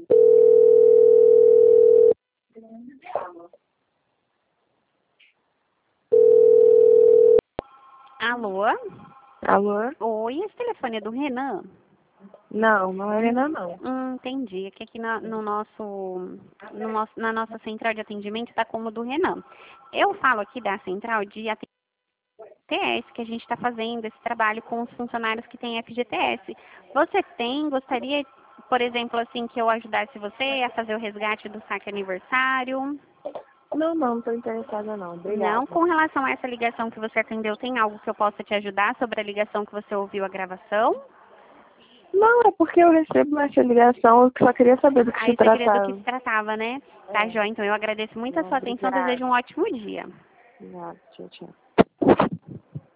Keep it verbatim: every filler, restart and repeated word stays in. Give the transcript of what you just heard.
Alô? Alô? Oi, esse telefone é do Renan? Não, não é Renan, não. Hum, entendi. É que aqui na, no nosso, no nosso, na nossa central de atendimento está como do Renan. Eu falo aqui da central de T S, que a gente está fazendo esse trabalho com os funcionários que têm F G T S. Você tem, gostaria, por exemplo, assim, que eu ajudasse você a fazer o resgate do saque aniversário? Não, não, não tô interessada não. Não, Obrigada. com relação a essa ligação que você atendeu, tem algo que eu possa te ajudar sobre a ligação que você ouviu a gravação? Não, é porque eu recebo essa ligação, eu só queria saber do que se Aí você queria do que tratava. se tratava, né? Tá, É. joia. Então eu agradeço muito a Não, sua atenção, obrigada. desejo um ótimo dia. Obrigada, tchau, tchau.